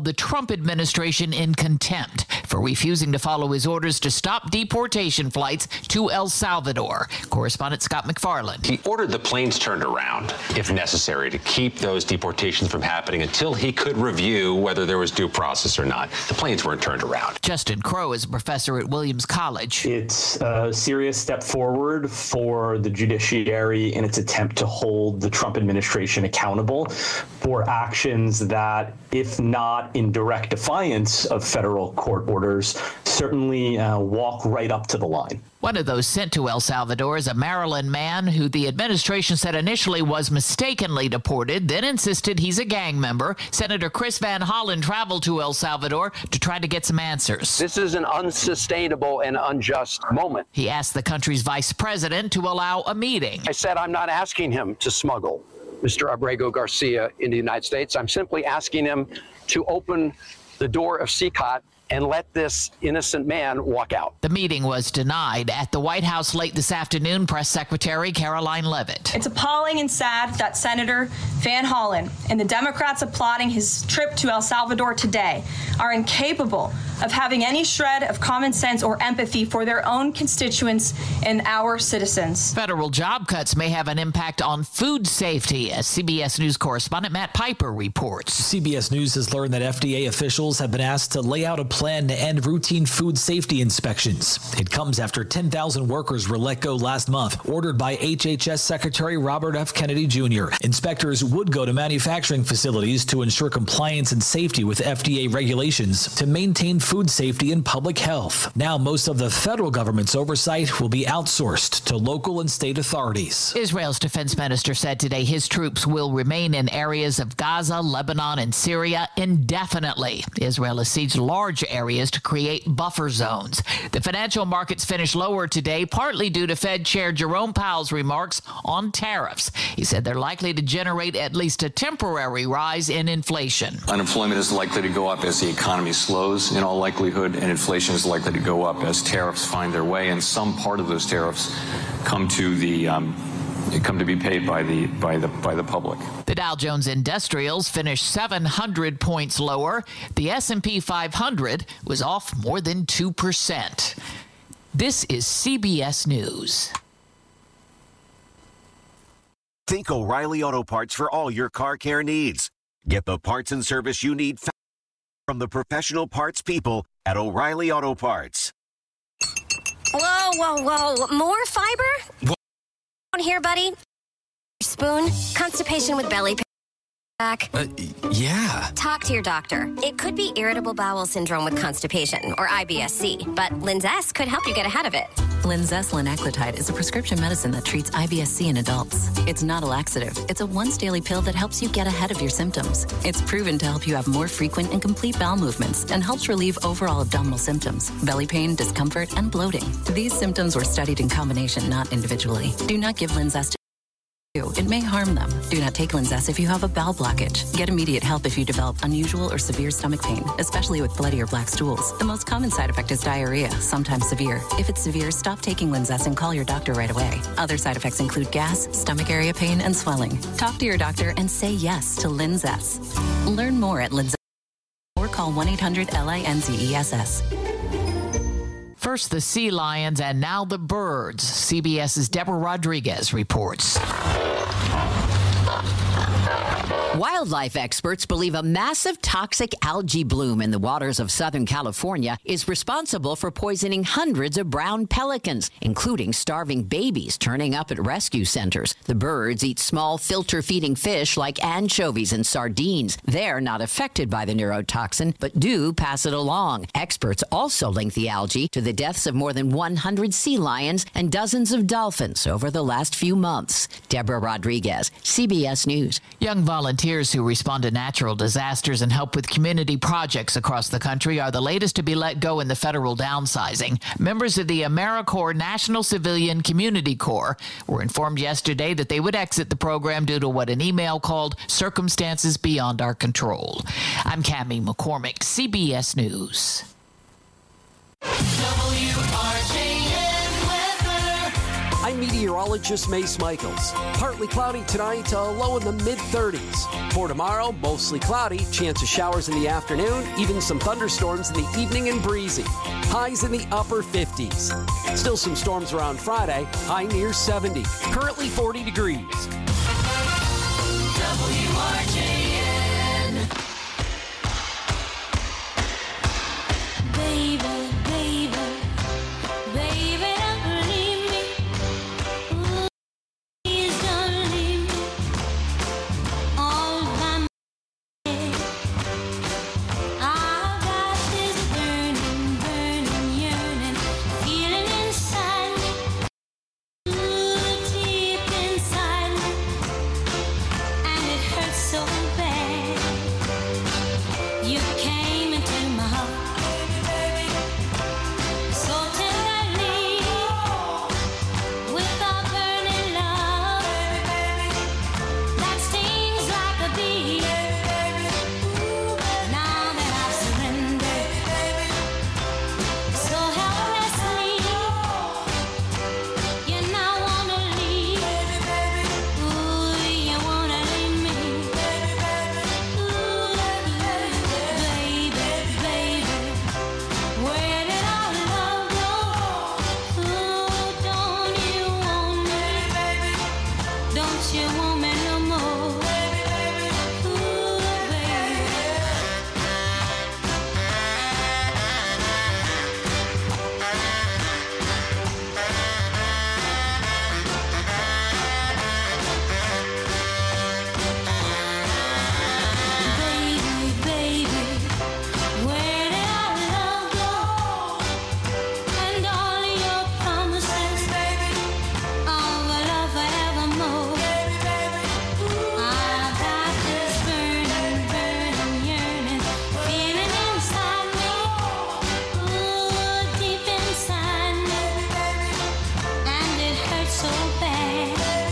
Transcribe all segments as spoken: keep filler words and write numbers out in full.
the Trump administration in contempt for refusing to follow his orders to stop deportation flights to El Salvador. Correspondent Scott McFarland. He ordered the planes turned around, if necessary, to keep those deportations from happening until he could review whether there was due process or not. The planes weren't turned around. Justin Crow is a professor at Williams College. It's a serious step forward for the judiciary in its attempt to hold the Trump administration accountable for actions that, if not in direct defiance of federal court orders, certainly uh, walk right up to the line. One of those sent to El Salvador is a Maryland man who the administration said initially was mistakenly deported, then insisted he's a gang member. Senator Chris Van Hollen traveled to El Salvador to try to get some answers. This is an unsustainable and unjust moment. He asked the country's vice president to allow a meeting. I said I'm not asking him to smuggle Mister Abrego Garcia into the United States. I'm simply asking him to open the door of C C O T and let this innocent man walk out. The meeting was denied. At the White House late this afternoon, Press Secretary Caroline Leavitt. It's appalling and sad that Senator Van Hollen and the Democrats applauding his trip to El Salvador today are incapable of having any shred of common sense or empathy for their own constituents and our citizens. Federal job cuts may have an impact on food safety, as C B S News correspondent Matt Piper reports. C B S News has learned that F D A officials have been asked to lay out a plan to end routine food safety inspections. It comes after ten thousand workers were let go last month, ordered by H H S Secretary Robert F. Kennedy Junior Inspectors would go to manufacturing facilities to ensure compliance and safety with F D A regulations to maintain food safety and public health. Now, most of the federal government's oversight will be outsourced to local and state authorities. Israel's defense minister said today his troops will remain in areas of Gaza, Lebanon, and Syria indefinitely. Israel has sieged large areas to create buffer zones. The financial markets finished lower today, partly due to Fed Chair Jerome Powell's remarks on tariffs. He said they're likely to generate at least a temporary rise in inflation. Unemployment is likely to go up as the economy slows in all likelihood, and inflation is likely to go up as tariffs find their way, and some part of those tariffs come to the um, come to be paid by the by the by the public. The Dow Jones Industrials finished seven hundred points lower. The S and P five hundred was off more than two percent. This is C B S News. Think O'Reilly Auto Parts for all your car care needs. Get the parts and service you need from the professional parts people at O'Reilly Auto Parts. Whoa, whoa, whoa. More fiber? What? On here, buddy. Spoon. Constipation with belly pain. Back. Uh, yeah. Talk to your doctor. It could be irritable bowel syndrome with constipation, or I B S C, but Linzess could help you get ahead of it. Linzess linaclotide is a prescription medicine that treats I B S C in adults. It's not a laxative. It's a once-daily pill that helps you get ahead of your symptoms. It's proven to help you have more frequent and complete bowel movements and helps relieve overall abdominal symptoms, belly pain, discomfort, and bloating. These symptoms were studied in combination, not individually. Do not give Linzess to It may harm them. Do not take Linzess if you have a bowel blockage. Get immediate help if you develop unusual or severe stomach pain, especially with bloody or black stools. The most common side effect is diarrhea, sometimes severe. If it's severe, stop taking Linzess and call your doctor right away. Other side effects include gas, stomach area pain, and swelling. Talk to your doctor and say yes to Linzess. Learn more at Linzess or call one eight hundred L I N Z E S S. First the sea lions and now the birds. CBS's Deborah Rodriguez reports. Wildlife experts believe a massive toxic algae bloom in the waters of Southern California is responsible for poisoning hundreds of brown pelicans, including starving babies turning up at rescue centers. The birds eat small filter-feeding fish like anchovies and sardines. They're not affected by the neurotoxin, but do pass it along. Experts also link the algae to the deaths of more than one hundred sea lions and dozens of dolphins over the last few months. Deborah Rodriguez, C B S News. Young volunteers who respond to natural disasters and help with community projects across the country are the latest to be let go in the federal downsizing. Members of the AmeriCorps National Civilian Community Corps were informed yesterday that they would exit the program due to what an email called circumstances beyond our control. I'm Cammie McCormick, C B S News. W R J N weather. I'm I'm meteorologist Mace Michaels. Partly cloudy tonight, a low in the mid-thirties. For tomorrow, mostly cloudy, chance of showers in the afternoon, even some thunderstorms in the evening and breezy. Highs in the upper fifties. Still some storms around Friday, high near seventy. Currently forty degrees. W R J N. Baby, baby, baby, don't leave me. Ooh, please don't leave me all by myself. I've got this burning, burning, yearning feeling inside me. Ooh, deep inside me. And it hurts so bad. You came into my heart so tenderly with a burning love that stings like a bee. Now that I've surrendered so helplessly, you now wanna leave. Ooh, you wanna leave me. Ooh, baby, baby, where did our love go? Ooh, don't you want me? Don't you want me no more? Ooh, baby, baby, where did our love go? And all your promises of a love forevermore. I've got this burning, burning, yearning feeling inside me. Ooh, deep inside me. And it hurts so bad.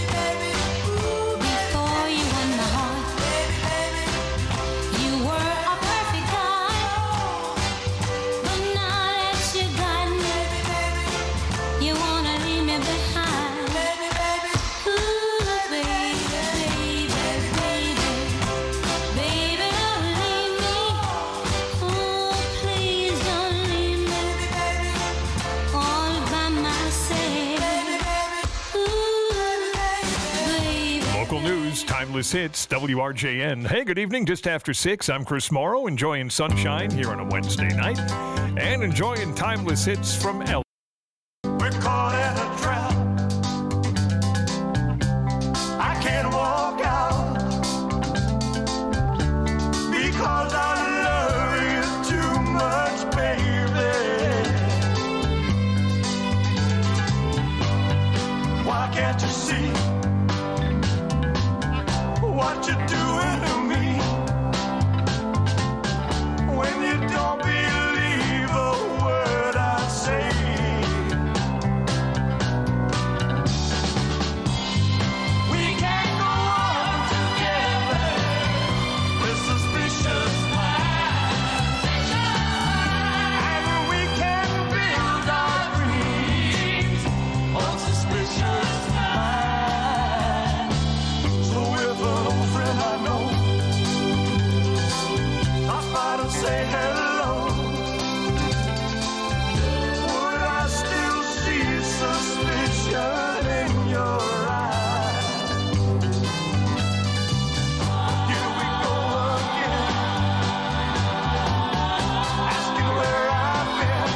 Before you won my heart, you were a perfect guy. But now that you got me, you wanna leave me behind. Ooh, baby, baby, baby, baby, don't leave me. Oh, please don't leave me all by myself. Ooh, baby. Local news, timeless hits, W R J N. Hey, good evening. Just after six, I'm Chris Morrow, enjoying sunshine here on a Wednesday night and enjoying timeless hits from L. We're caught in a trap. I can't walk out because I love you too much, baby. Why can't you see what you're doing to me when you don't believe a word I say? We can't go on together with suspicious minds, and we can build our dreams on suspicious minds. So if an old friend I know stop by to say hello, would I still see suspicion in your eyes? Here we go again, asking where I've been.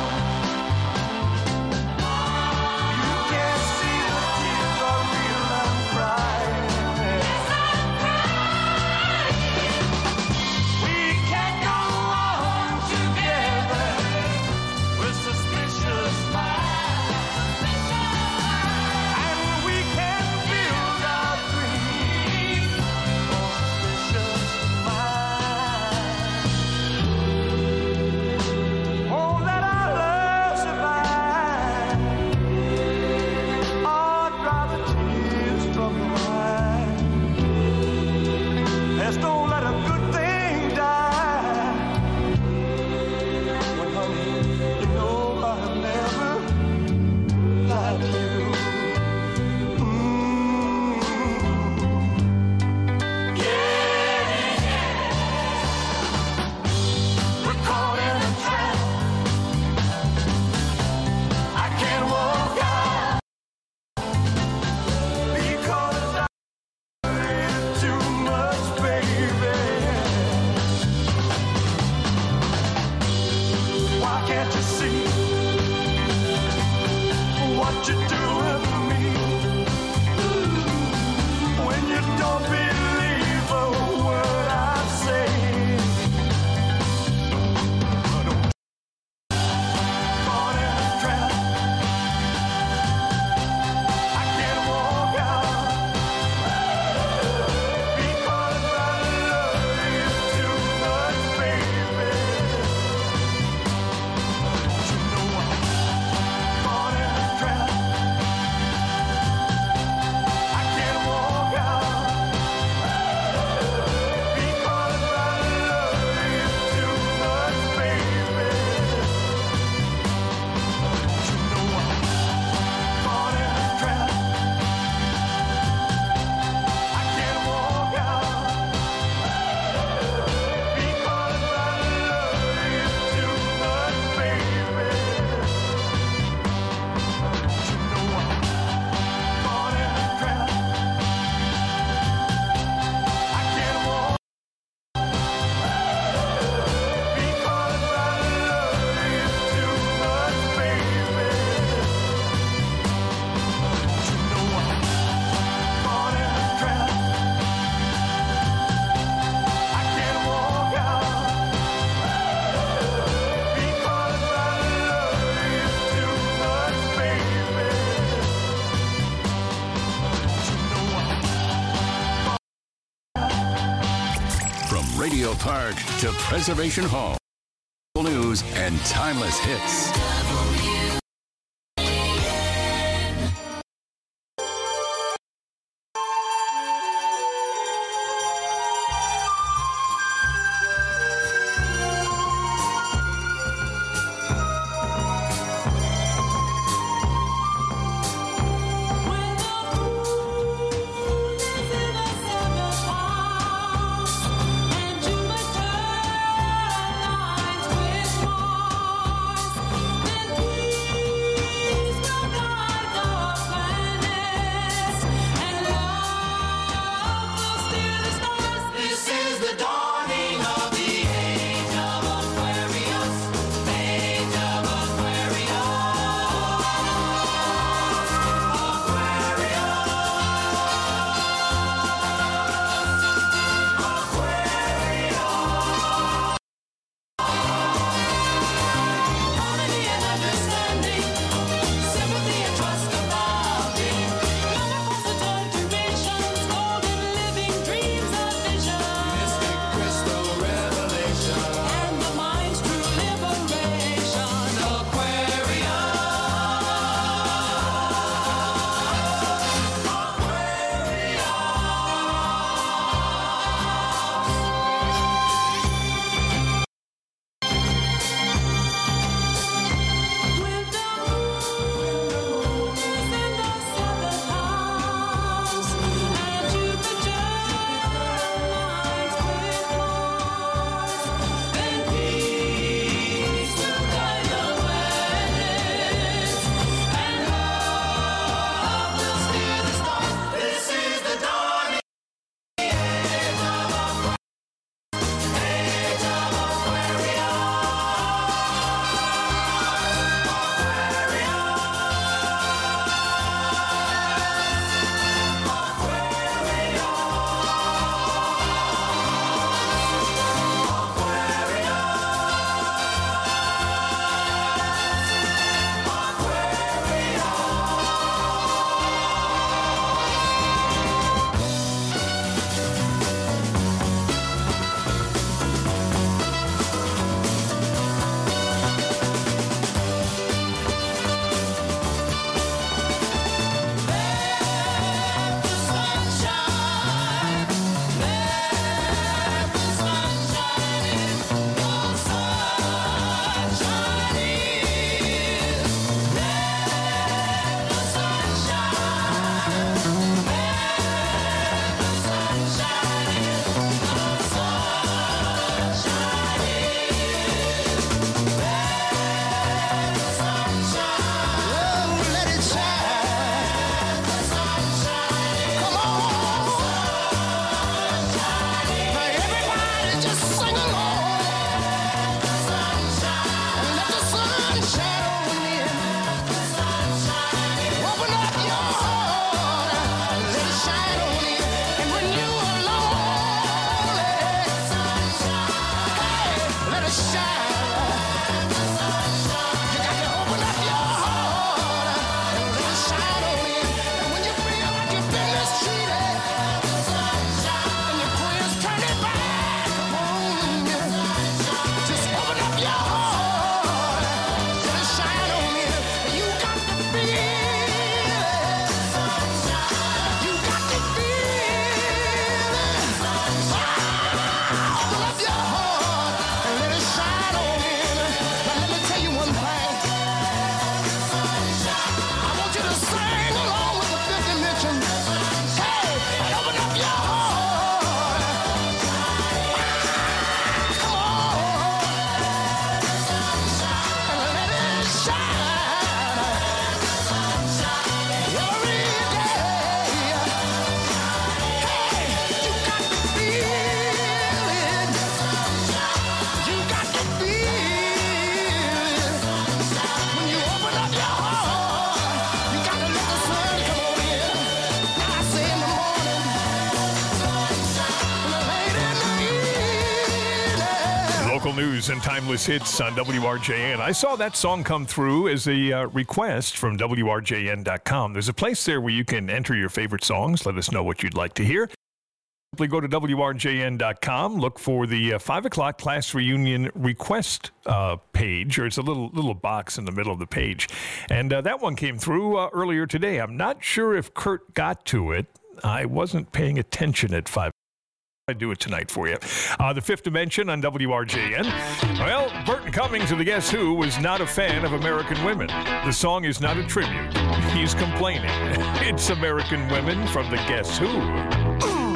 You can't see the tears are real, I'm crying. We can't go on Can't you see what you're doing to me? When you don't believe a word I say. Caught in a trap. I can't walk out because I love you too much, baby. Don't you know I'm caught in a trap? I can't walk out because I love you too much, baby. Don't you know I'm caught in a trap? I can't walk out because I love you too much, baby. Don't you know I'm caught in a trap? I can't walk because I love you too much, baby. Don't you know I'm caught in a trap? I can't walk out because I love you too much, baby. Don't you know I'm From Radio Park to Preservation Hall. News and timeless hits. And you Local news and timeless hits on W R J N. I saw that song come through as a uh, request from W R J N dot com. There's a place there where you can enter your favorite songs. Let us know what you'd like to hear. Simply go to W R J N dot com, look for the uh, five o'clock class reunion request uh, page, or it's a little little box in the middle of the page. And uh, that one came through uh, earlier today. I'm not sure if Kurt got to it. I wasn't paying attention at five. I do it tonight for you. Uh, the Fifth Dimension on W R J N. Well, Burton Cummings of the Guess Who was not a fan of American Women. The song is not a tribute. He's complaining. It's American Women from the Guess Who.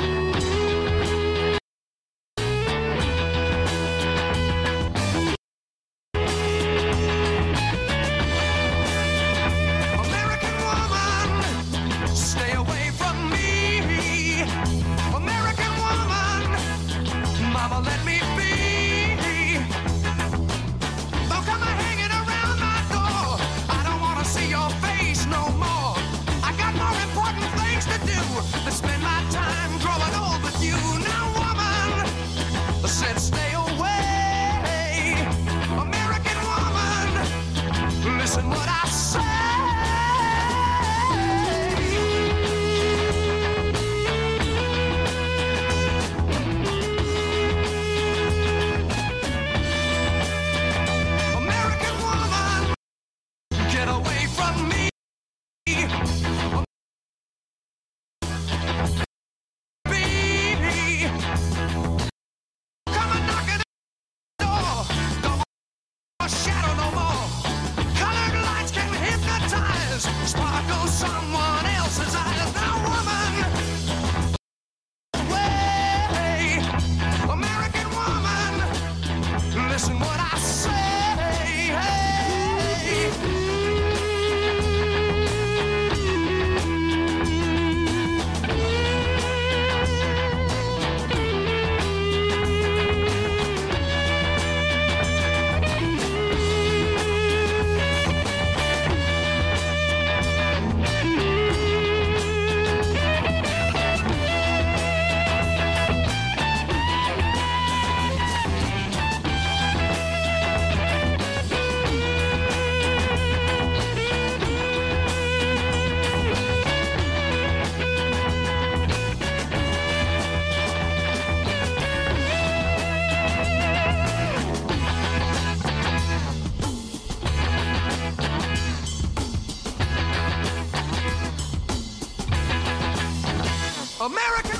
American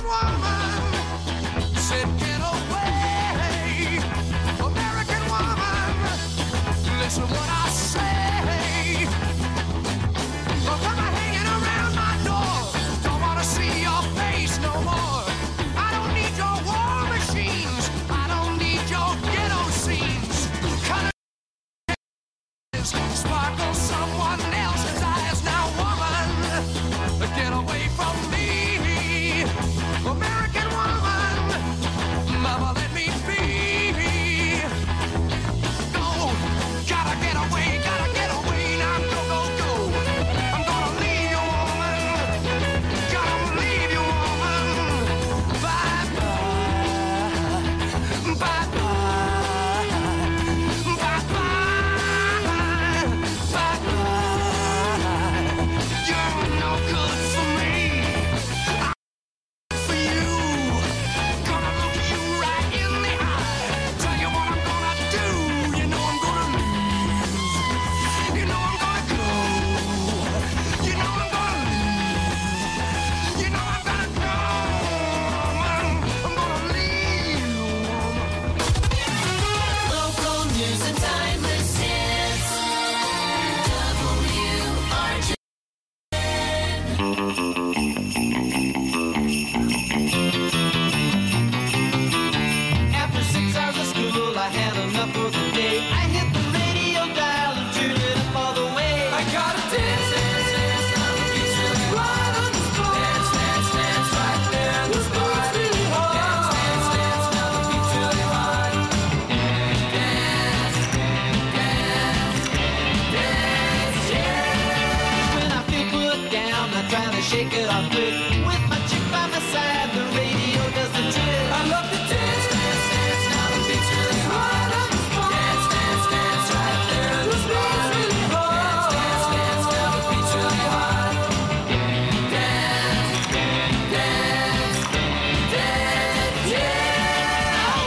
woman said, get away. American woman, listen what I say. Don't come hanging around my door. Don't want to see your face no more. I don't need your war machines. I don't need your ghetto scenes. Color sparkle someone else's eyes. Now, woman, get away from me. for the day. I hit the radio dial and tune it up all the way. I gotta dance, dance, dance, now the beat's really right on the spot. Dance, dance, dance, right there in the spot. Really hard. Dance, dance, dance, now the beat's really hard. Dance, dance, dance, yeah. When I feel put down, I try to shake it off quick. With my chick by my side, the radio does the trick. I love to dance, dance, dance, now the beat's really hard on the spot. Dance, dance, dance, right there in the spot. Really hard. Dance, dance, dance, now the beat's really hard. Dance, dance, dance, yeah. All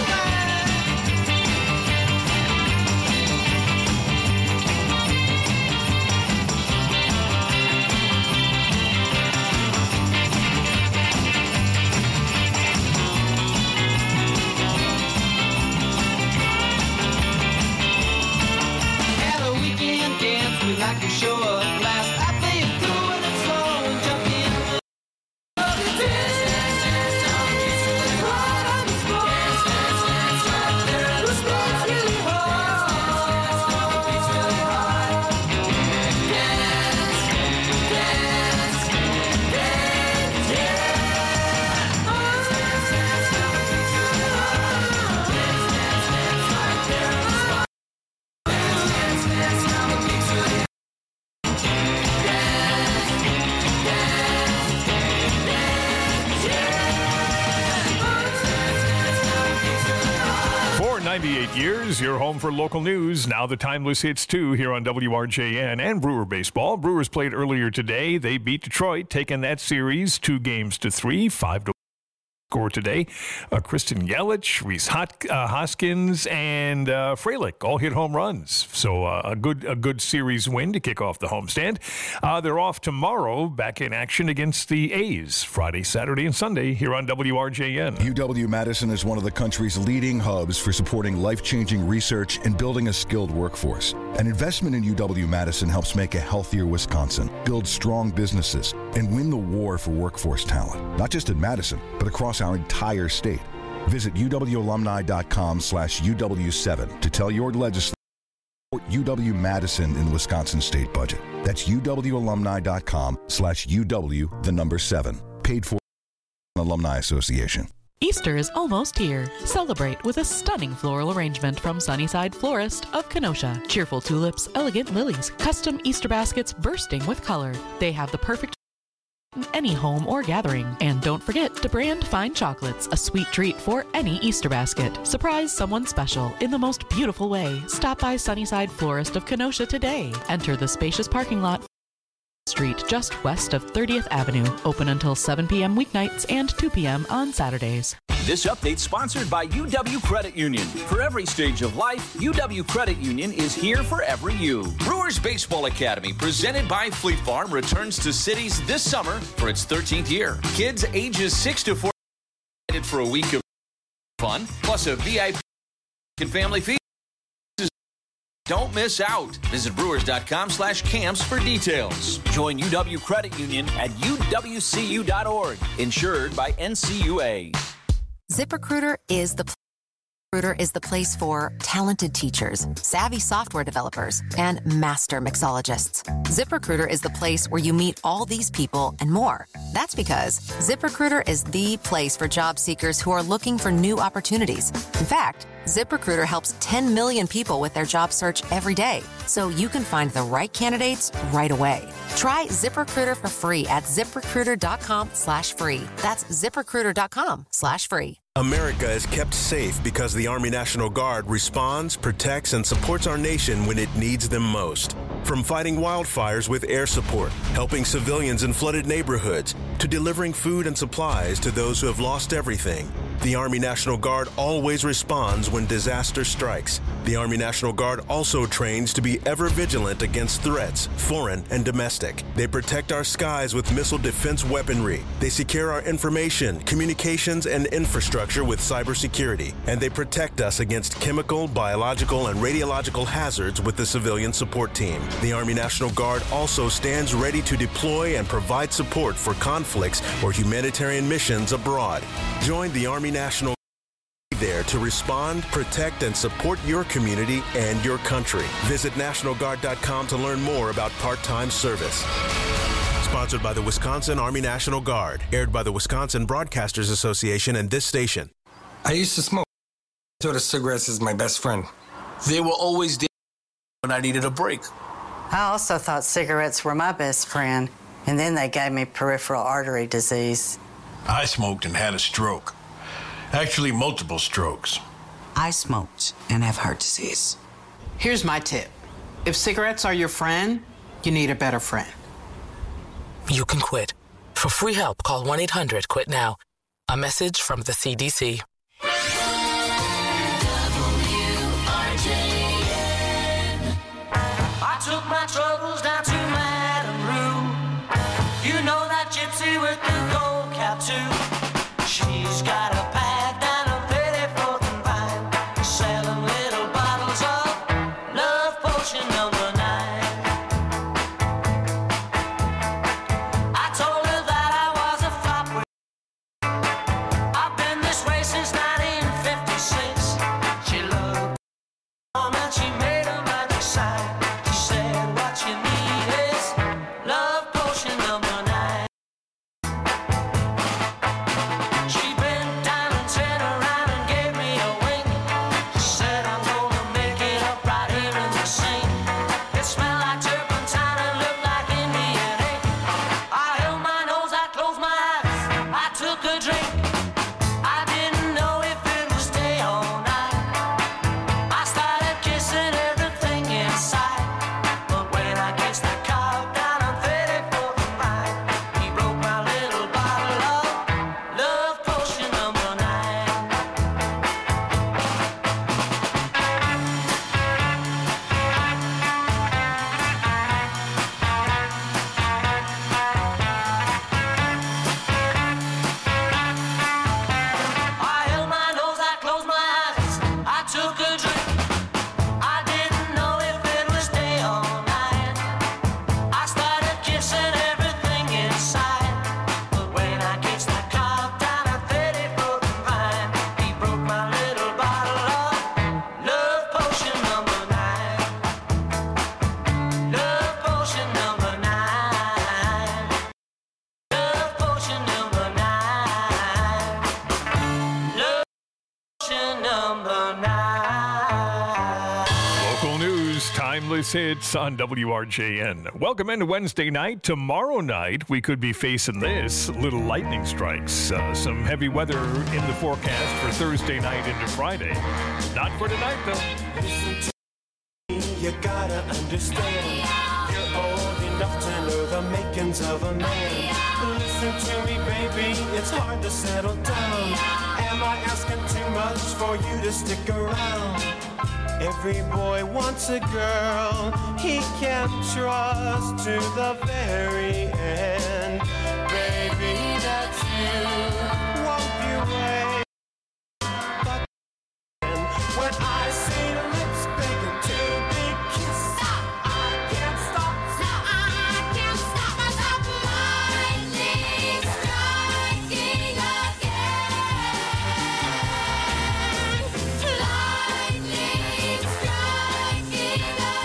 At a weekend dance, we like to show up last. I play it cool and it's slow and jump in. Love to dance, dance, dance, now the beat's really hard on the spot. Dance, dance, dance, right there in the spot. Really hard. Dance, dance, now the beat's really hard. Dance, dance, dance, yeah. Oh, dance, dance, now the beat's really hard. Dance, dance, dance, right there in the spot. Dance, dance, now the beat's really hard. For ninety-eight years, your home for local news. Now the timeless hits, too, here on W R J N and Brewer Baseball. Brewers played earlier today. They beat Detroit, taking that series two games to three, five to score today. Uh, Kristen Yelich, Reese Hot, uh, Hoskins, and uh, Frelick all hit home runs. So uh, a good a good series win to kick off the homestand. Uh, they're off tomorrow, back in action against the A's, Friday, Saturday, and Sunday here on W R J N. U W-Madison is one of the country's leading hubs for supporting life-changing research and building a skilled workforce. An investment in U W-Madison helps make a healthier Wisconsin, build strong businesses, and win the war for workforce talent, not just in Madison, but across our entire state. Visit uwalumni.com slash UW7 to tell your legislator to support U W-Madison in the Wisconsin state budget. That's uwalumni.com slash UW, the number seven. Paid for by the Alumni Association. Easter is almost here. Celebrate with a stunning floral arrangement from Sunnyside Florist of Kenosha. Cheerful tulips, elegant lilies, custom Easter baskets bursting with color. They have the perfect in any home or gathering. And don't forget to brand fine chocolates, a sweet treat for any Easter basket. Surprise someone special in the most beautiful way. Stop by Sunnyside Florist of Kenosha today. Enter the spacious parking lot Street just west of thirtieth Avenue. Open until seven p.m. weeknights and two p.m. on Saturdays. This update sponsored by U W Credit Union. For every stage of life, U W Credit Union is here for every you. Brewers Baseball Academy, presented by Fleet Farm, returns to cities this summer for its thirteenth year. Kids ages six to four for a week of fun, plus a V I P and family fee. Don't miss out. Visit brewers.com slash camps for details. Join U W Credit Union at U W C U dot org. Insured by N C U A. ZipRecruiter is the ZipRecruiter is the place for talented teachers, savvy software developers, and master mixologists. ZipRecruiter is the place where you meet all these people and more. That's because ZipRecruiter is the place for job seekers who are looking for new opportunities. In fact, ZipRecruiter helps ten million people with their job search every day, so you can find the right candidates right away. Try ZipRecruiter for free at ZipRecruiter.com slash free. That's ZipRecruiter.com slash free. America is kept safe because the Army National Guard responds, protects, and supports our nation when it needs them most. From fighting wildfires with air support, helping civilians in flooded neighborhoods, to delivering food and supplies to those who have lost everything, the Army National Guard always responds when disaster strikes. The Army National Guard also trains to be ever vigilant against threats, foreign and domestic. They protect our skies with missile defense weaponry. They secure our information, communications, and infrastructure with cybersecurity. And they protect us against chemical, biological, and radiological hazards with the civilian support team. The Army National Guard also stands ready to deploy and provide support for conflicts or humanitarian missions abroad. Join the Army National there to respond, protect, and support your community and your country. Visit National Guard dot com to learn more about part-time service. Sponsored by the Wisconsin Army National Guard. Aired by the Wisconsin Broadcasters Association and this station. I used to smoke. I thought of cigarettes as my best friend. They were always there when I needed a break. I also thought cigarettes were my best friend, and then they gave me peripheral artery disease. I smoked and had a stroke. Actually, multiple strokes. I smoked and have heart disease. Here's my tip. If cigarettes are your friend, you need a better friend. You can quit. For free help, call one eight hundred quit now. A message from the C D C. I took my troubles down to Madame Rue. You know that gypsy with the gold cap too. She's got a pad down on thirty-fourth and Vine, selling little bottles of love potion number nine. I told her that I was a flop with I've been this way since nineteen fifty-six. She loved and she made a magic sign. She said what you need is love potion number nine. She bent down and turned around and gave me a wink. She said I'm gonna make it up right here in the sink. It smelled like turpentine and looked like Indian ink. I held my nose, I closed my eyes, I took a drink. I didn't know if it was day or night. I started kissing everything inside. But when I kissed the cow down on thirty-fourth and Vine, he broke my little bottle of love potion number nine. I held my nose, I closed my eyes, I took a drink. I didn't know if it was day or night. I started kissing everything inside. But when I kissed that cop down at thirty-fourth and Vine, he broke my little bottle of love potion number nine. Love potion number nine. Love potion number nine. Love potion number nine. Local news, timeless hits on W R J N. Welcome into Wednesday night. Tomorrow night, we could be facing this little lightning strikes. Uh, some heavy weather in the forecast for Thursday night into Friday. Not for tonight, though. You gotta understand, you're old enough to know the makings of a man. Listen to me, baby, it's hard to settle down. Am I asking too much for you to stick around? Every boy wants a girl he can trust to the very end. Baby, that's you. Won't you wait? But when I see lips begging to be kissed, I can't stop. I can't stop myself. Lightning striking again. Lightning striking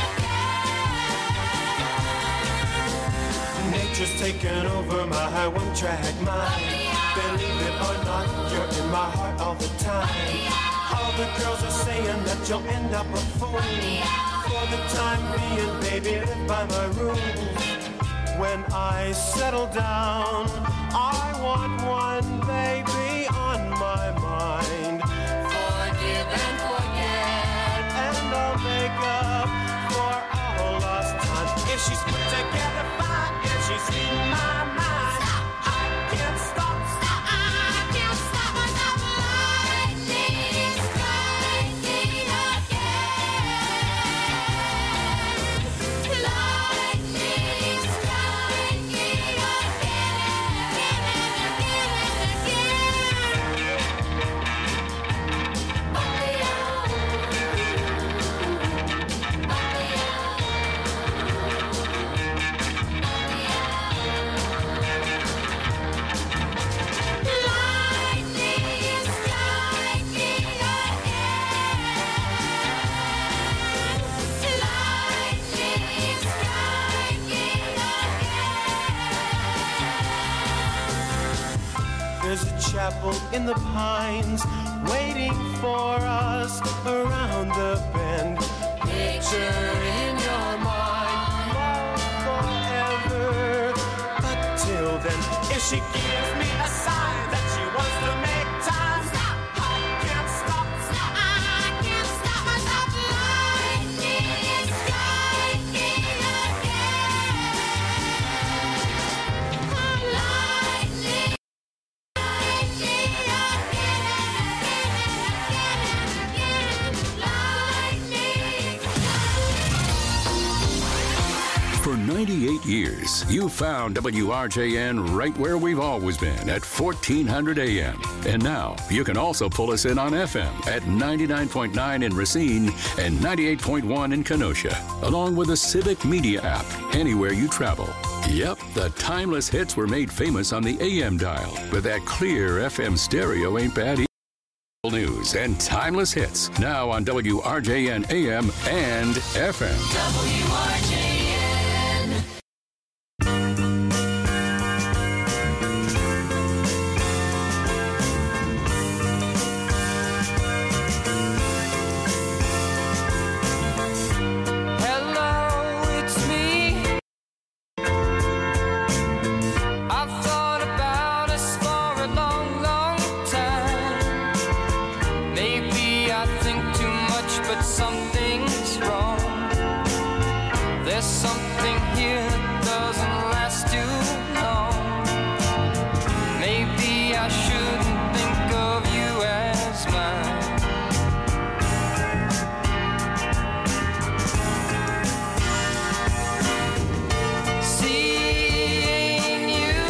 again. Nature's taken over my one-track mind. Believe it or not, you're in my heart all the time. All the girls are saying that you'll end up a fool. For the time being, baby, live by my rules. When I settle down, I want one baby on my mind. Forgive and forget, and I'll make up for all lost time. If she's put together fine, if she's in my mind, I can't stop. I can't stop myself. Lightning striking again. Lightning striking again. chapel in the pines, waiting for us around the bend. Picture in your mind, love forever. But till then, if she gives me a sign that she wants to make time, stop! I can't stop, stop! I can't stop myself. Lightning is striking again. Lightning. For ninety-eight years, you found W R J N right where we've always been at fourteen hundred A M. And now you can also pull us in on F M at ninety-nine point nine in Racine and ninety-eight point one in Kenosha, along with the Civic Media app anywhere you travel. Yep, the timeless hits were made famous on the A M dial, but that clear F M stereo ain't bad either. News and timeless hits now on W R J N A M and F M. W R J N. Something's wrong. There's something here that doesn't last too long. Maybe I shouldn't think of you as mine. Seeing you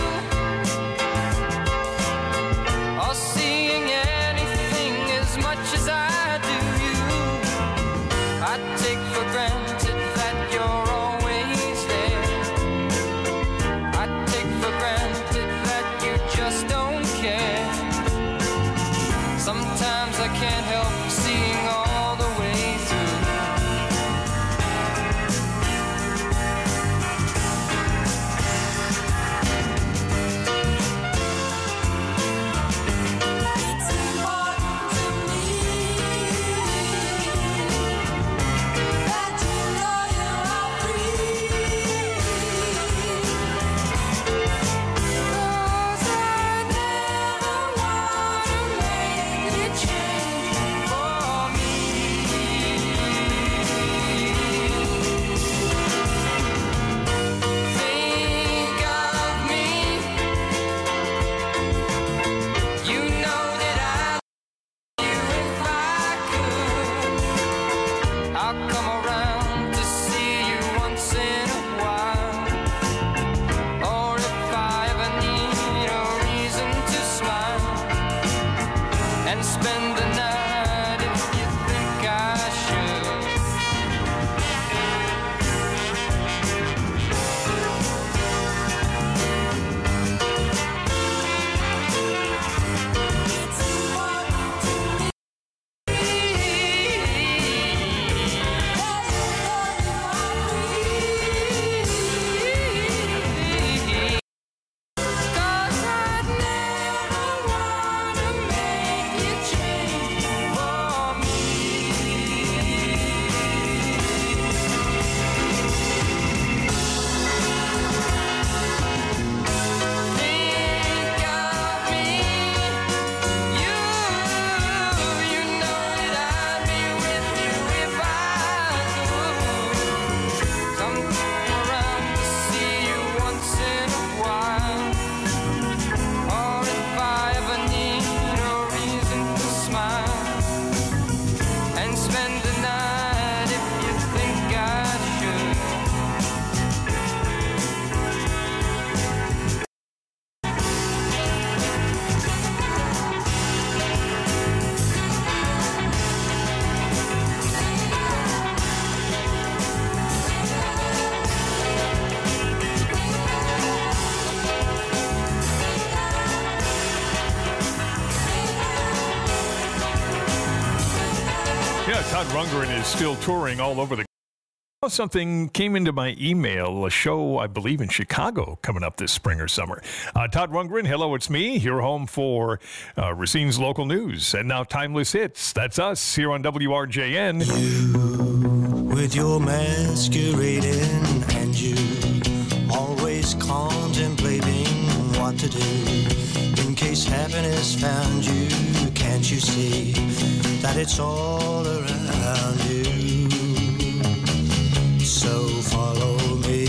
or seeing anything as much as I do you, I take for granted that you're always there. I take for granted that you just don't care. Sometimes I can't help seeing all the way through. It's important to me that you know you are free. 'Cause I never wanna make you change for me. Think of me. You know that I love you if I could. I'll come around to see you once in a while. Or if I ever need a reason to smile and spend the night if you think I should. It's important to me. And spend the night if you think I should. Yeah, Todd Rundgren is still touring all over the Something came into my email, a show, I believe, in Chicago coming up this spring or summer. Uh, Todd Rundgren, hello, it's me. You're home for uh, Racine's local news. And now Timeless Hits. That's us here on W R J N. You, with your masquerading, and you always contemplating what to do. In case happiness found you, can't you see that it's all around you? So follow me.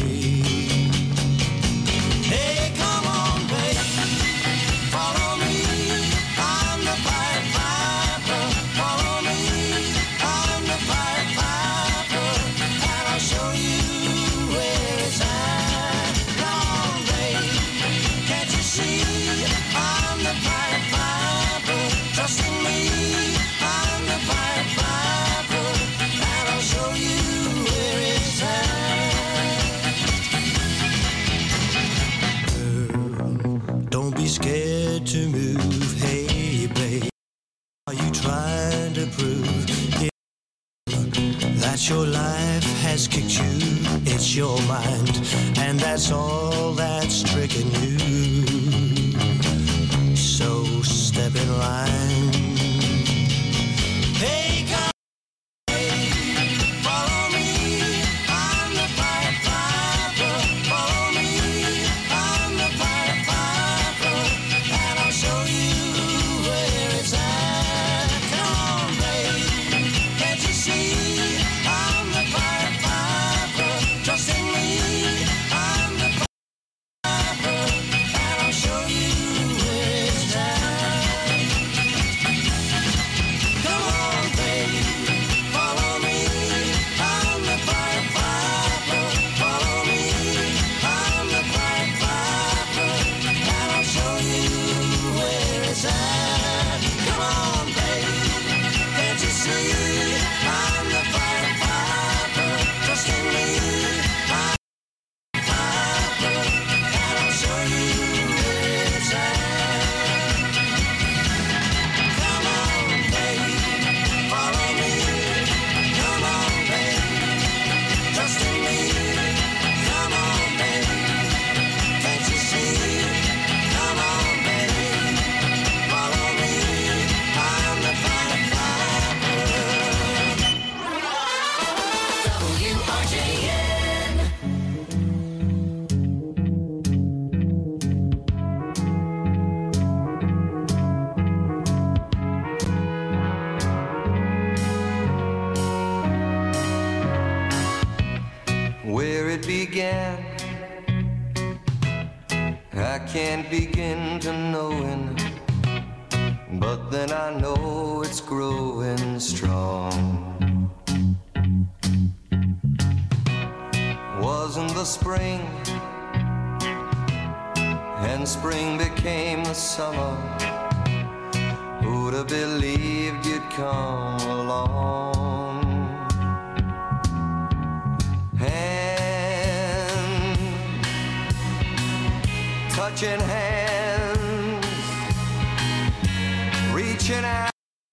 Hey, come on, babe. Follow me. I'm the Pied Piper. Follow me. I'm the Pied Piper. And I'll show you where it's at. Come on, babe. Can't you see? I'm the Pied Piper. Trust in me. I'm the Pied Piper. And I'll show you where it's at. Girl, don't be scared to move. Hey, babe, are you trying to prove it, that your life has kicked you? It's your mind, and that's all that's tricking you. So step in line. Hey, come. Follow me, I'm the Pied Piper. Follow me, I'm the Pied Piper. And I'll show you where it's at. Come on, babe, can't you see? I'm the Pied Piper. Trust in me, I'm the Pied Piper. And I'll show you where it's at. Come on, babe, follow me. I'm the Pied Piper. Follow me. I'm the Pied Piper. And I'll show you where it's at. Come on, babe. Can't you see? I'm the Pied Piper. Trust in me. I'm the Piper. And I'll show you where it's at. Come on, babe. Follow me. Come on, babe. Trust in me. Come on, babe. Can't you see? Come on, babe. Follow me. I'm the Pied Piper. W R J N. Where it began, I can't begin to knowing, but then I know it's growing strong. Wasn't the spring, and spring became the summer. Who'd have believed you'd come along? Hand, touching hands, reaching out,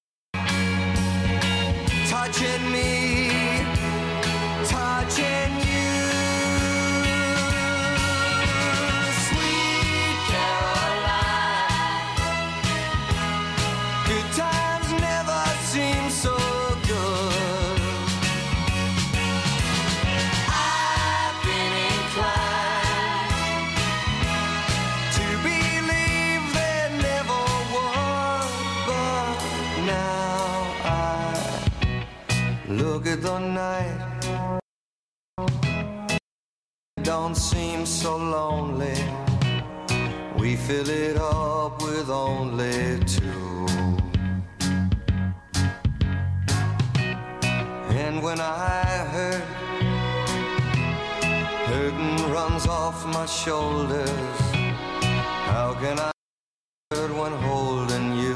touching me, touching you. Sweet Caroline, good times never seem so good. I've been inclined to believe there never was, but now I look at the night, don't seem so lonely. We fill it up with only two. And when I hurt, hurting runs off my shoulders. How can I hurt when holding you?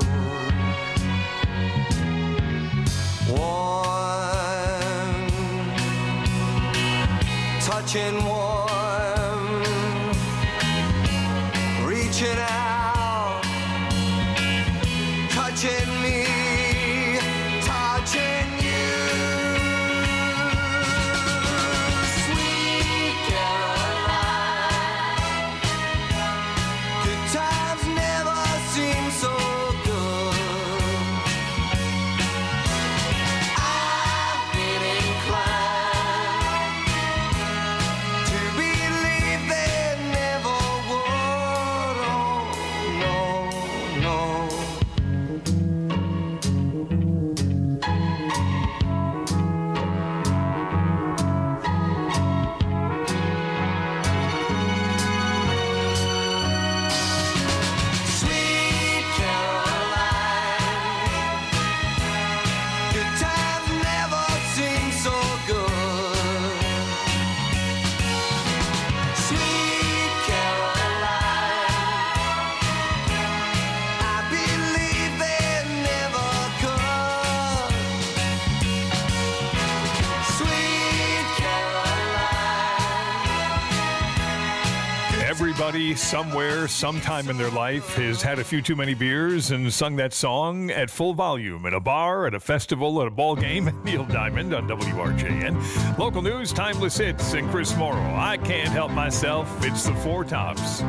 Warm, touching warm, reaching out, touching me, touching you. Everybody somewhere, sometime in their life, has had a few too many beers and sung that song at full volume at a bar, at a festival, at a ball game. Neil Diamond on W R J N. Local news, timeless hits, and Chris Morrow. I can't help myself. It's the Four Tops.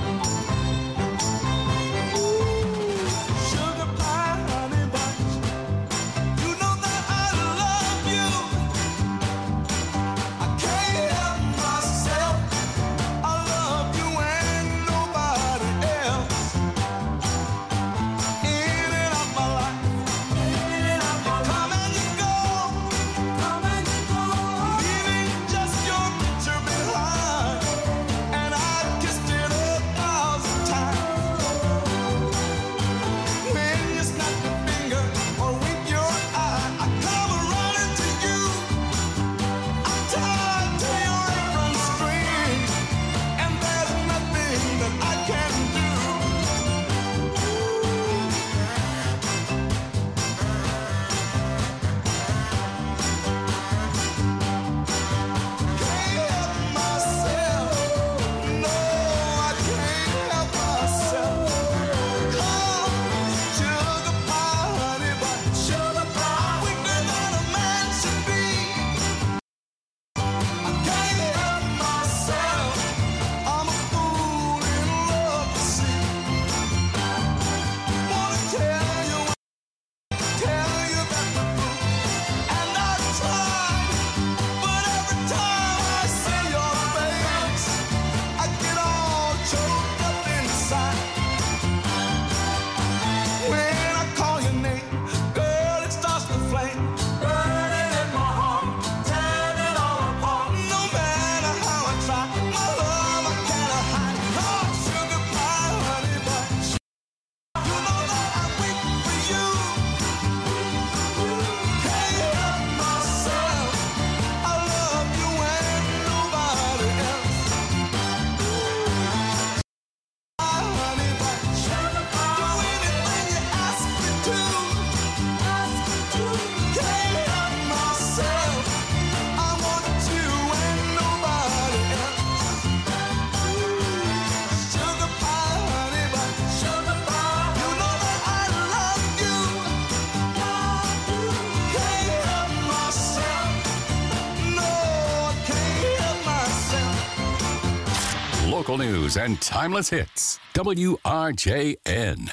Local news and timeless hits. W R J N.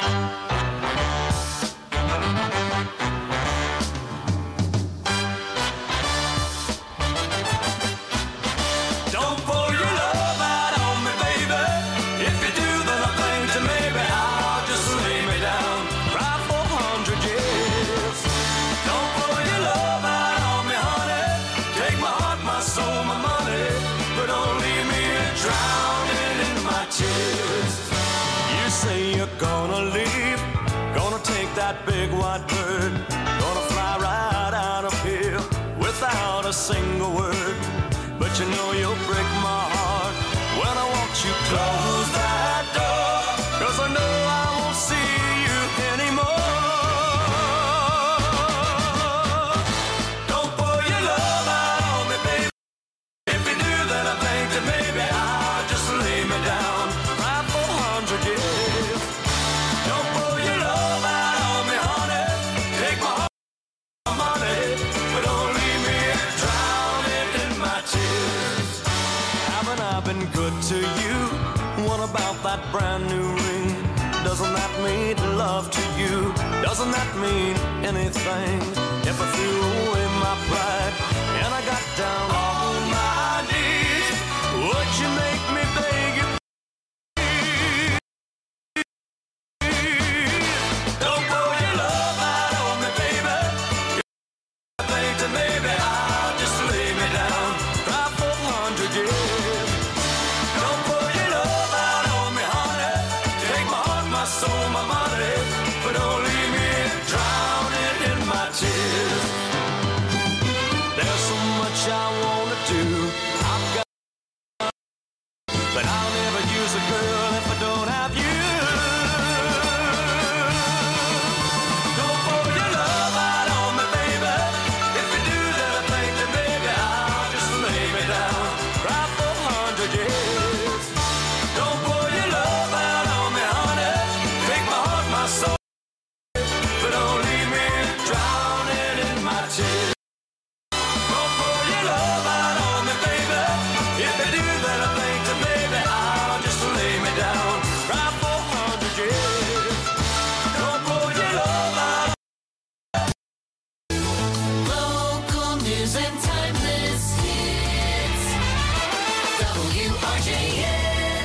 Don't pour your love out on me, baby. If you do, then I think that maybe I'll just lay me down right for a hundred years. Don't pour your love out on me, honey. Take my heart, my soul, my money, but don't leave me drowning in my tears. You say you're gonna leave, gonna take that big white bird, gonna fly right out of here without a single word. But you know you'll break my heart when I watch you close that door, 'cause I know I won't see you anymore. Don't pour your love out on me, baby. If you do, then I think that maybe I'll just lay me down right for a hundred years. Don't pour your love out on me, honey. Take my heart, my money, but don't leave me drowning in my tears. Haven't I been good to you? What about that brand new ring? Doesn't that mean love to you? Doesn't that mean anything? If I threw away my pride and I got down on my knees, would you make me beg you? Don't pour your love out on me, baby. I think that maybe I'll just lay me down right for a hundred years. Don't pour your love out on me, honey. Take my heart, my soul, my money, but don't leave me drowning in my tears. There's so much I wanna do. I've got, but I'll never use a girl if I don't have you. Don't pour your love out on me, baby. If you do, then I think that maybe I'll just lay me down right for a hundred years. Don't J N.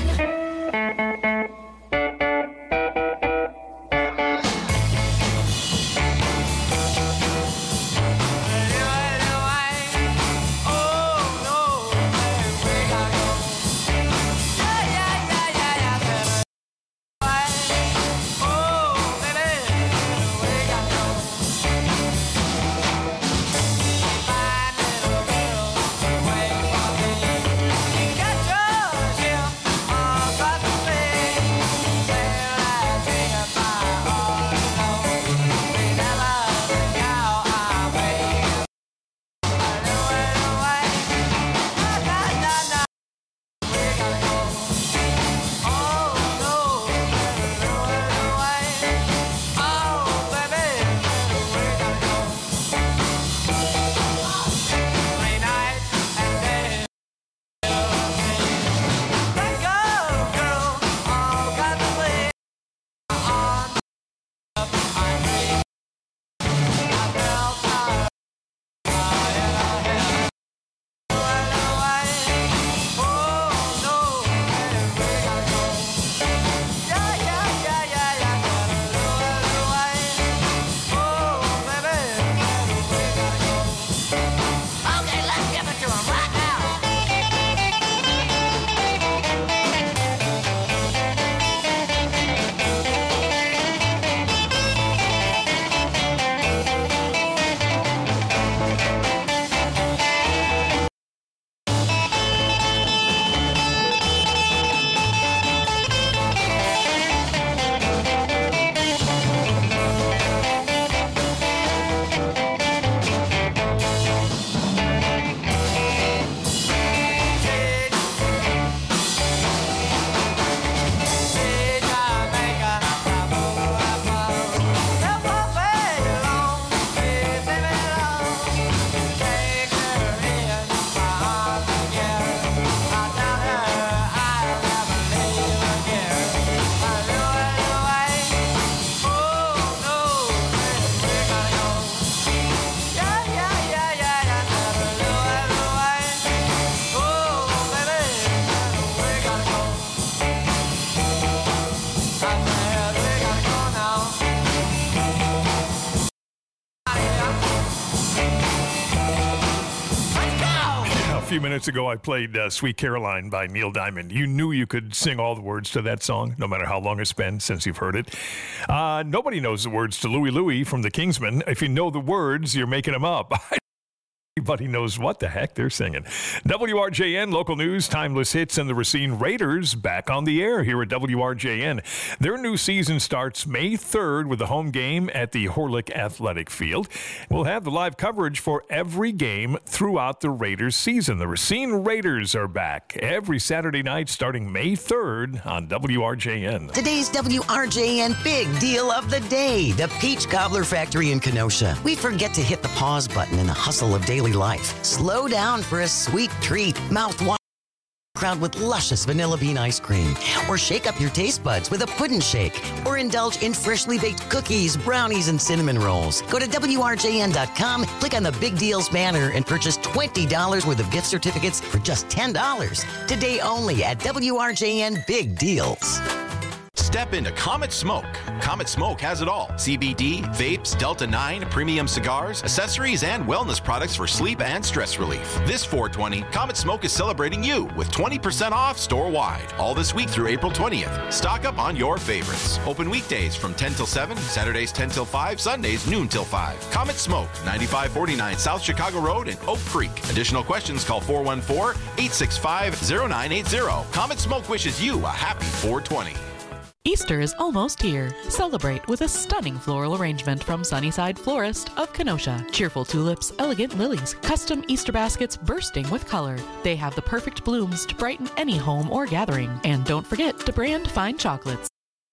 A few minutes ago, I played uh, Sweet Caroline by Neil Diamond. You knew you could sing all the words to that song, no matter how long it's been since you've heard it. Uh, nobody knows the words to Louie Louie from the Kingsmen. If you know the words, you're making them up. Everybody knows what the heck they're singing. W R J N, local news, timeless hits, and the Racine Raiders back on the air here at W R J N. Their new season starts May third with a home game at the Horlick Athletic Field. We'll have the live coverage for every game throughout the Raiders season. The Racine Raiders are back every Saturday night starting May third on W R J N. Today's W R J N big deal of the day, the Peach Cobbler Factory in Kenosha. We forget to hit the pause button in the hustle of daily life. Slow down for a sweet treat, mouthwater crowned with luscious vanilla bean ice cream. Or shake up your taste buds with a pudding shake. Or indulge in freshly baked cookies, brownies, and cinnamon rolls. Go to W R J N dot com, click on the Big Deals banner, and purchase twenty dollars worth of gift certificates for just ten dollars. Today only at W R J N Big Deals. Step into Comet Smoke. Comet Smoke has it all. C B D, vapes, Delta nine, premium cigars, accessories, and wellness products for sleep and stress relief. This four twenty, Comet Smoke is celebrating you with twenty percent off store-wide. All this week through April twentieth. Stock up on your favorites. Open weekdays from ten till seven, Saturdays ten till five, Sundays noon till five. Comet Smoke, ninety-five forty-nine South Chicago Road in Oak Creek. Additional questions, call four one four, eight six five, zero nine eight zero. Comet Smoke wishes you a happy four twenty. Easter is almost here. Celebrate with a stunning floral arrangement from Sunnyside Florist of Kenosha. Cheerful tulips, elegant lilies, custom Easter baskets bursting with color. They have the perfect blooms to brighten any home or gathering. And don't forget to brand fine chocolates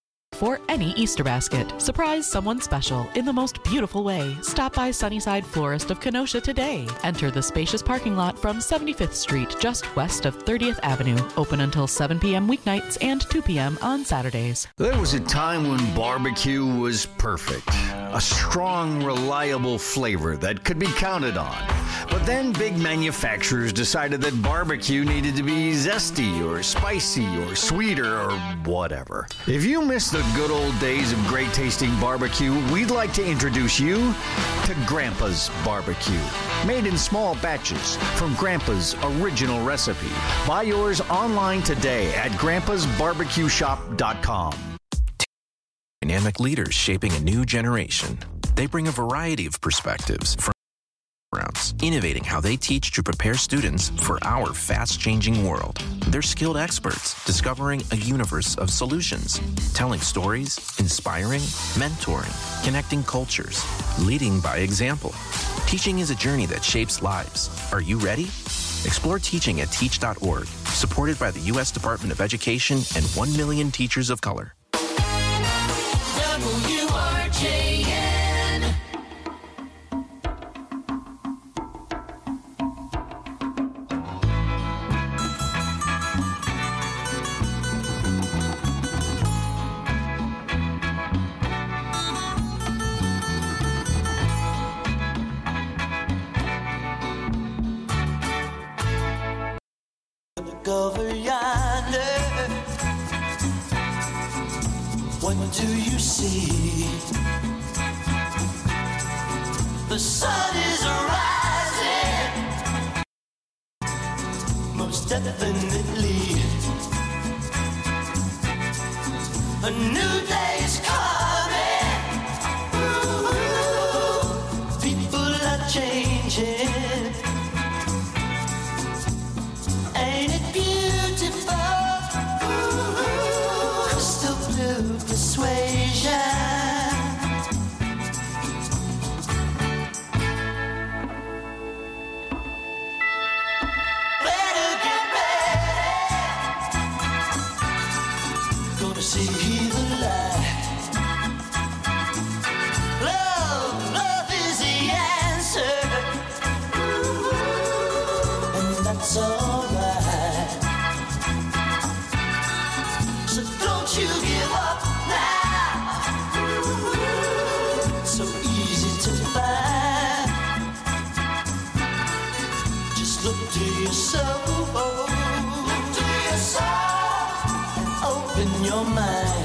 for any Easter basket. Surprise someone special in the most beautiful way. Stop by Sunnyside Florist of Kenosha today. Enter the spacious parking lot from seventy-fifth Street, just west of thirtieth Avenue. Open until seven p.m. weeknights and two p.m. on Saturdays. There was a time when barbecue was perfect. A strong, reliable flavor that could be counted on. But then big manufacturers decided that barbecue needed to be zesty or spicy or sweeter or whatever. If you miss the good old days of great tasting barbecue, we'd like to introduce you to Grandpa's Barbecue. Made in small batches from Grandpa's original recipe. Buy yours online today at grandpas barbecue shop dot com. Dynamic leaders shaping a new generation. They bring a variety of perspectives from backgrounds, innovating how they teach to prepare students for our fast-changing world. They're skilled experts discovering a universe of solutions, telling stories, inspiring, mentoring, connecting cultures, leading by example. Teaching is a journey that shapes lives. Are you ready? Explore teaching at teach dot org, supported by the U S Department of Education and one million teachers of color. W R J N. Over yonder, what do you see? The sun is rising, most definitely. A new day is coming. Ooh, people are changing. Ain't it beautiful? Ooh, crystal blue persuasion. Better get ready. Gonna see the light. Love, love is the answer. Ooh, and that's all. You give up now. So easy to find. Just look to your soul. Look to your soul and open your mind.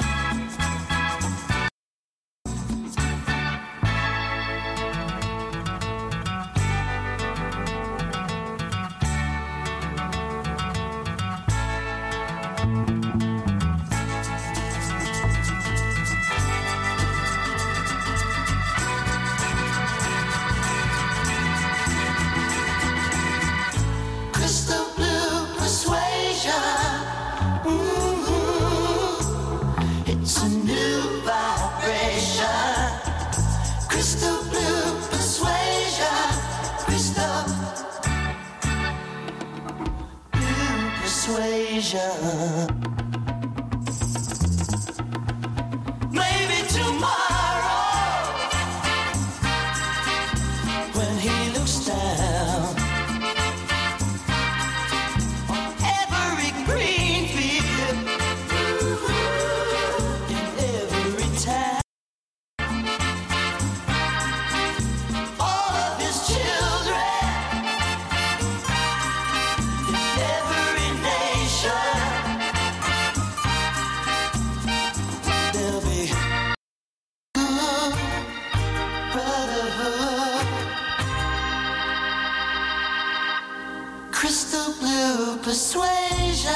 Maybe tomorrow, when he looks down on every green field in every town, all of his children in every nation. Crystal blue persuasion.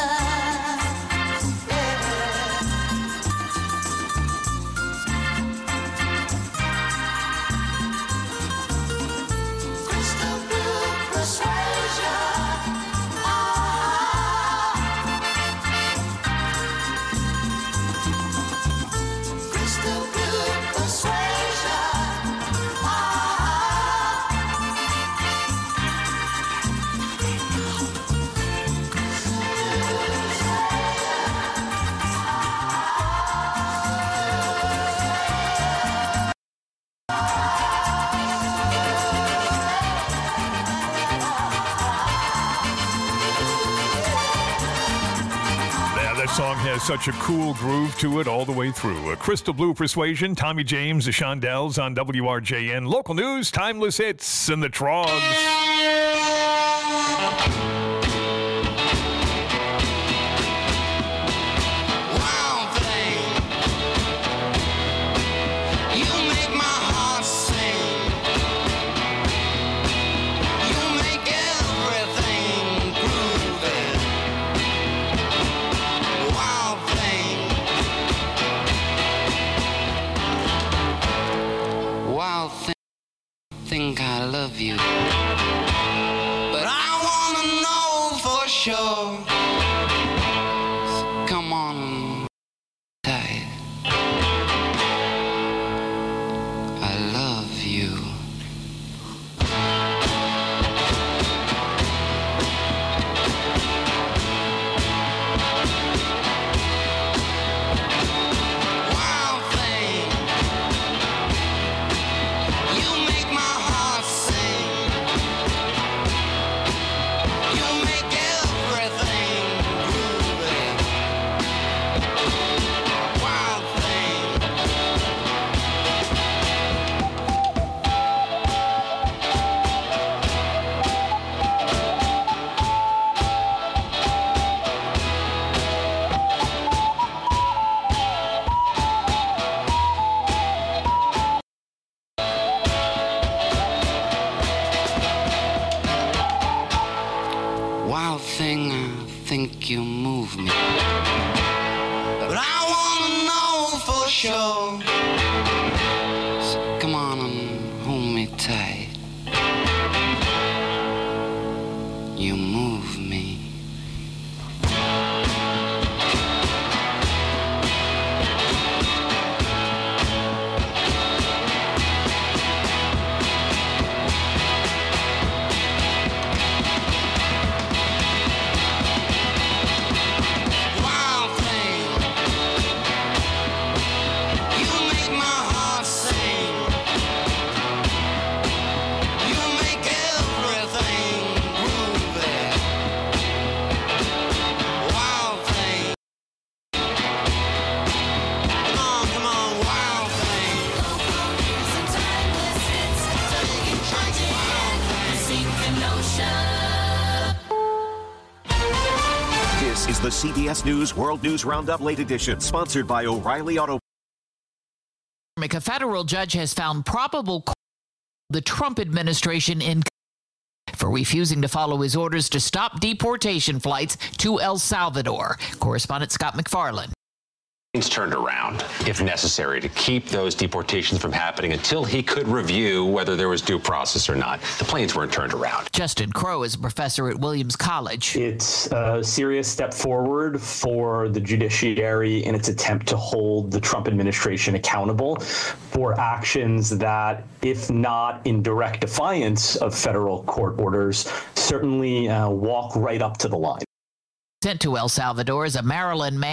Crystal blue persuasion. Crystal blue persuasion. That song has such a cool groove to it all the way through. A Crystal Blue Persuasion, Tommy James, the Shondells on W R J N. Local news, timeless hits, and the Trogs. Think I love you, but I wanna know for sure. So come on, tight. I love you. Wild thing, you make my heart sing. You make everything groovy. Wild thing. Wild thing, I think you move me. But I wanna know for sure. So come on and hold me tight. You move me. Wild thing, you make my heart sing. You make everything groovy. Wild thing. Come on, come on, wild thing. This is the C B S News World News Roundup Late Edition, sponsored by O'Reilly Auto. A federal judge has found probable cause of the Trump administration in for refusing to follow his orders to stop deportation flights to El Salvador. Correspondent Scott McFarland. Turned around, if necessary, to keep those deportations from happening until he could review whether there was due process or not. The planes weren't turned around. Justin Crow is a professor at Williams College. It's a serious step forward for the judiciary in its attempt to hold the Trump administration accountable for actions that, if not in direct defiance of federal court orders, certainly uh, walk right up to the line. Sent to El Salvador is a Maryland man